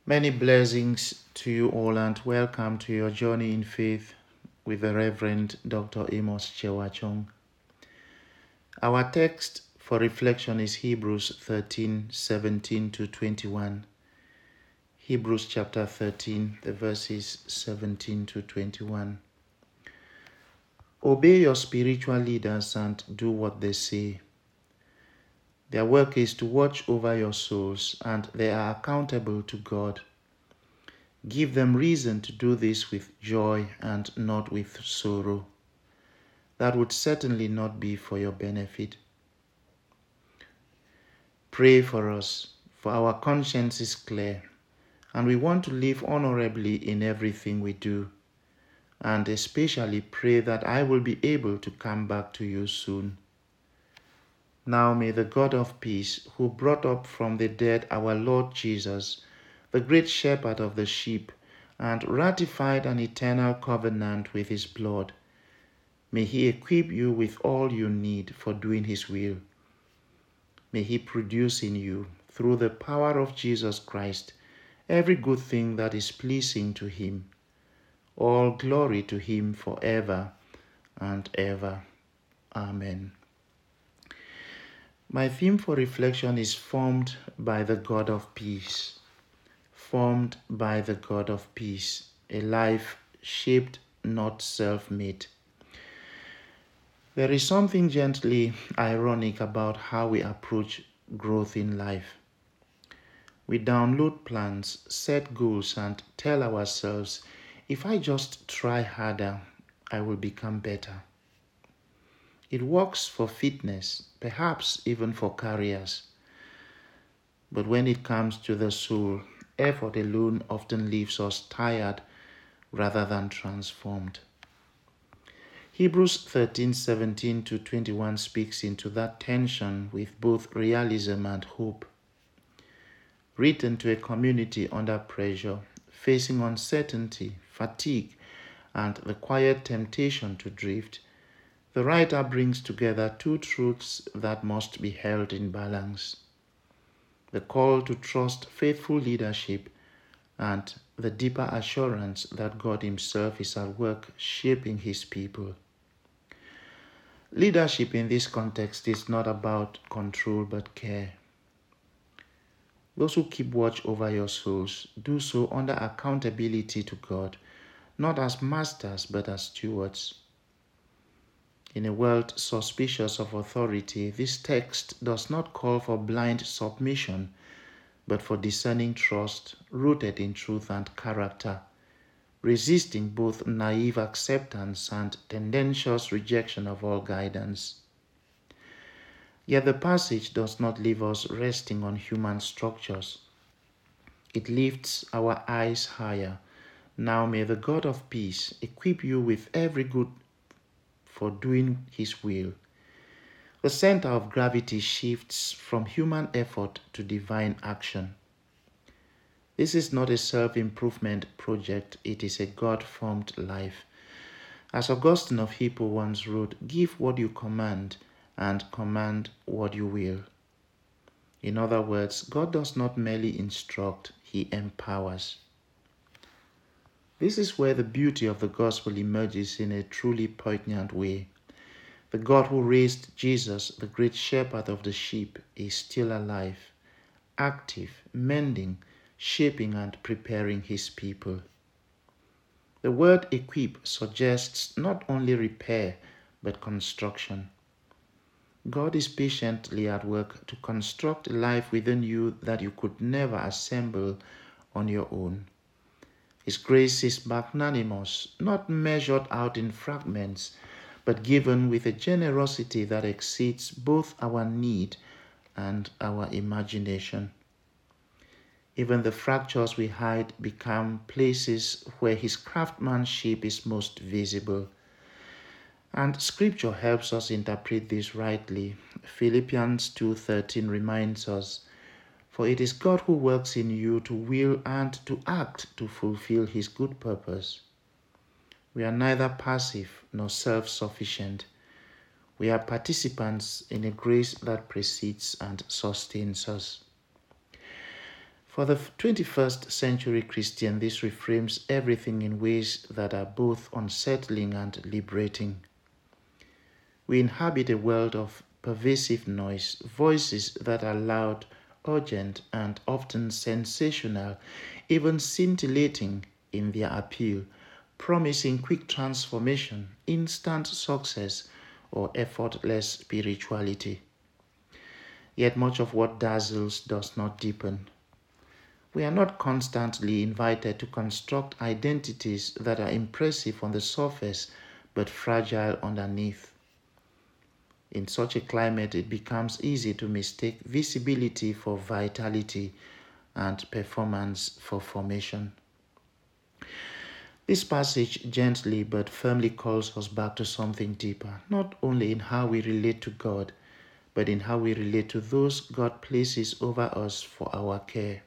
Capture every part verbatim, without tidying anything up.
Many blessings to you all and welcome to your journey in faith with the Reverend Doctor Amos Chewachong. Our text for reflection is Hebrews thirteen, seventeen to twenty-one. Hebrews chapter thirteen, the verses seventeen to twenty-one. Obey your spiritual leaders and do what they say. Their work is to watch over your souls, and they are accountable to God. Give them reason to do this with joy and not with sorrow. That would certainly not be for your benefit. Pray for us, for our conscience is clear, and we want to live honorably in everything we do. And especially pray that I will be able to come back to you soon. Now may the God of peace, who brought up from the dead our Lord Jesus, the great shepherd of the sheep, and ratified an eternal covenant with his blood, may he equip you with all you need for doing his will. May he produce in you, through the power of Jesus Christ, every good thing that is pleasing to him. All glory to him forever and ever. Amen. My theme for reflection is formed by the God of peace. Formed by the God of peace. A life shaped, not self-made. There is something gently ironic about how we approach growth in life. We download plans, set goals, and tell ourselves, if I just try harder, I will become better. It works for fitness, perhaps even for careers. But when it comes to the soul, effort alone often leaves us tired rather than transformed. Hebrews thirteen, seventeen to twenty-one speaks into that tension with both realism and hope. Written to a community under pressure, facing uncertainty, fatigue, and the quiet temptation to drift, the writer brings together two truths that must be held in balance: the call to trust faithful leadership and the deeper assurance that God himself is at work shaping his people. Leadership in this context is not about control but care. Those who keep watch over your souls do so under accountability to God, not as masters but as stewards. In a world suspicious of authority, this text does not call for blind submission, but for discerning trust rooted in truth and character, resisting both naive acceptance and tendentious rejection of all guidance. Yet the passage does not leave us resting on human structures. It lifts our eyes higher. Now may the God of peace equip you with every good for doing his will. The center of gravity shifts from human effort to divine action. This is not a self-improvement project, it is a God-formed life. As Augustine of Hippo once wrote, give what you command and command what you will. In other words, God does not merely instruct, he empowers. This is where the beauty of the gospel emerges in a truly poignant way. The God who raised Jesus, the great shepherd of the sheep, is still alive, active, mending, shaping and preparing his people. The word equip suggests not only repair, but construction. God is patiently at work to construct a life within you that you could never assemble on your own. His grace is magnanimous, not measured out in fragments, but given with a generosity that exceeds both our need and our imagination. Even the fractures we hide become places where his craftsmanship is most visible. And Scripture helps us interpret this rightly. Philippians two thirteen reminds us, for it is God who works in you to will and to act to fulfill his good purpose. We are neither passive nor self-sufficient. We are participants in a grace that precedes and sustains us. For the twenty-first century Christian, this reframes everything in ways that are both unsettling and liberating. We inhabit a world of pervasive noise, voices that are loud, urgent, and often sensational, even scintillating in their appeal, promising quick transformation, instant success, or effortless spirituality. Yet much of what dazzles does not deepen. We are not constantly invited to construct identities that are impressive on the surface but fragile underneath. In such a climate, it becomes easy to mistake visibility for vitality and performance for formation. This passage gently but firmly calls us back to something deeper, not only in how we relate to God, but in how we relate to those God places over us for our care.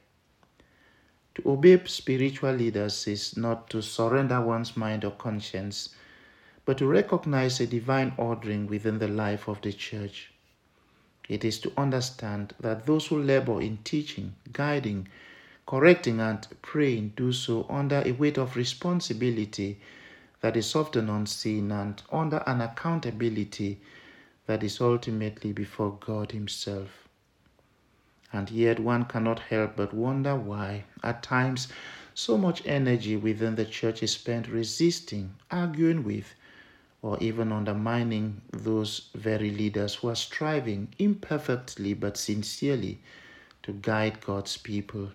To obey spiritual leaders is not to surrender one's mind or conscience, but to recognize a divine ordering within the life of the church. It is to understand that those who labor in teaching, guiding, correcting, and praying do so under a weight of responsibility that is often unseen and under an accountability that is ultimately before God Himself. And yet one cannot help but wonder why, at times, so much energy within the church is spent resisting, arguing with, or even undermining those very leaders who are striving imperfectly but sincerely to guide God's people.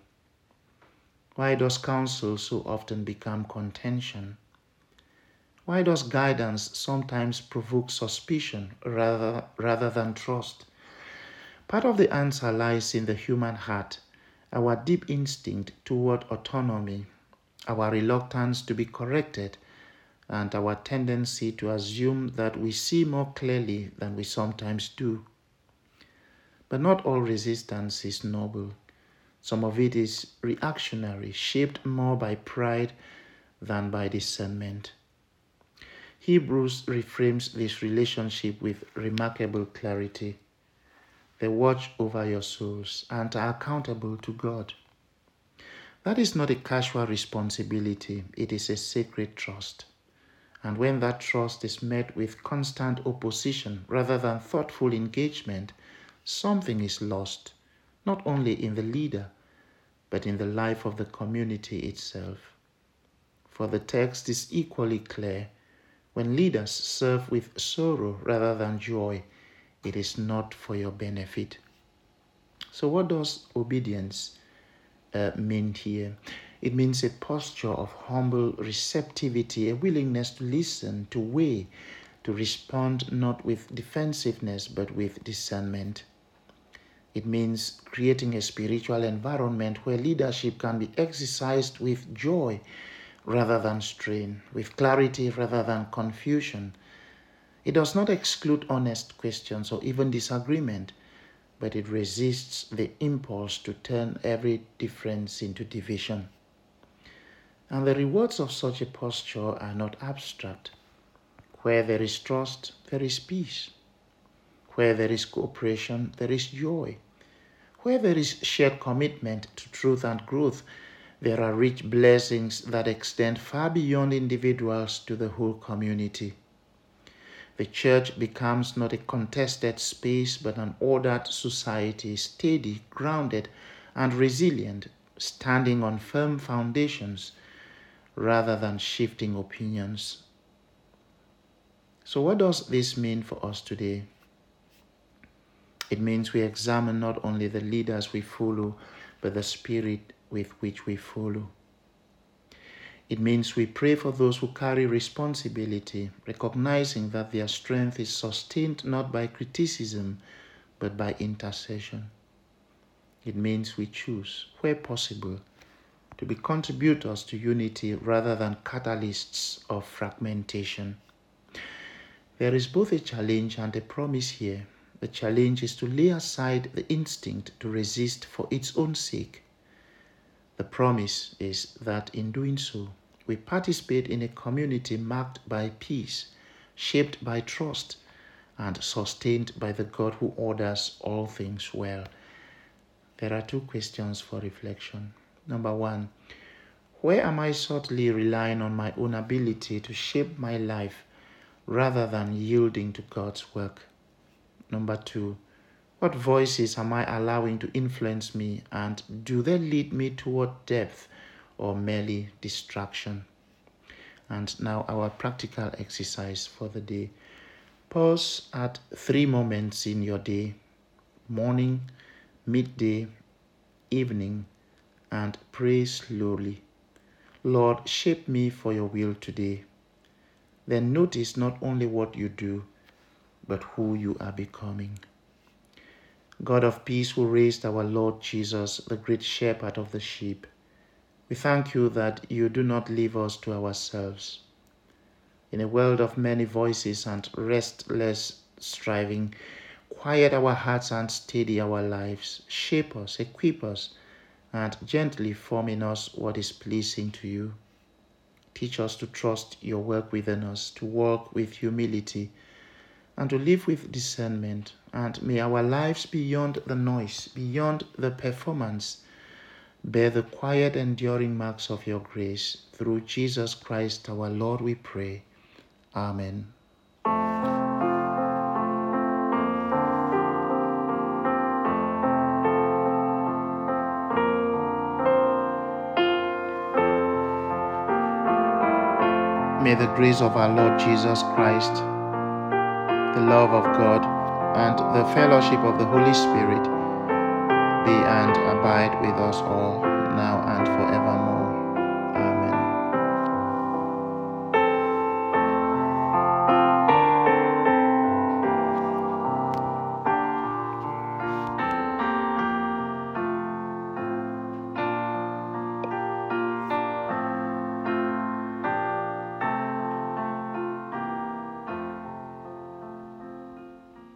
Why does counsel so often become contention? Why does guidance sometimes provoke suspicion rather, rather than trust? Part of the answer lies in the human heart, our deep instinct toward autonomy, our reluctance to be corrected, and our tendency to assume that we see more clearly than we sometimes do. But not all resistance is noble. Some of it is reactionary, shaped more by pride than by discernment. Hebrews reframes this relationship with remarkable clarity. They watch over your souls and are accountable to God. That is not a casual responsibility, it is a sacred trust. And when that trust is met with constant opposition rather than thoughtful engagement, something is lost, not only in the leader, but in the life of the community itself. For the text is equally clear. When leaders serve with sorrow rather than joy, it is not for your benefit. So what does obedience uh, mean here? It means a posture of humble receptivity, a willingness to listen, to weigh, to respond not with defensiveness but with discernment. It means creating a spiritual environment where leadership can be exercised with joy rather than strain, with clarity rather than confusion. It does not exclude honest questions or even disagreement, but it resists the impulse to turn every difference into division. And the rewards of such a posture are not abstract. Where there is trust, there is peace. Where there is cooperation, there is joy. Where there is shared commitment to truth and growth, there are rich blessings that extend far beyond individuals to the whole community. The church becomes not a contested space but an ordered society, steady, grounded, and resilient, standing on firm foundations rather than shifting opinions. So what does this mean for us today? It means we examine not only the leaders we follow, but the spirit with which we follow. It means we pray for those who carry responsibility, recognizing that their strength is sustained not by criticism, but by intercession. It means we choose, where possible, to be contributors to unity rather than catalysts of fragmentation. There is both a challenge and a promise here. The challenge is to lay aside the instinct to resist for its own sake. The promise is that in doing so, we participate in a community marked by peace, shaped by trust, and sustained by the God who orders all things well. There are two questions for reflection. Number one, where am I subtly relying on my own ability to shape my life rather than yielding to God's work? Number two, what voices am I allowing to influence me, and do they lead me toward depth or merely distraction? And now our practical exercise for the day. Pause at three moments in your day: morning, midday, evening, and pray slowly. Lord, shape me for your will today. Then notice not only what you do, but who you are becoming. God of peace, who raised our Lord Jesus, the great shepherd of the sheep, we thank you that you do not leave us to ourselves. In a world of many voices and restless striving, quiet our hearts and steady our lives. Shape us, equip us, and gently form in us what is pleasing to you. Teach us to trust your work within us, to walk with humility, and to live with discernment. And may our lives beyond the noise, beyond the performance, bear the quiet, enduring marks of your grace. Through Jesus Christ our Lord we pray. Amen. May the grace of our Lord Jesus Christ, the love of God, and the fellowship of the Holy Spirit be and abide with us all, now and forevermore.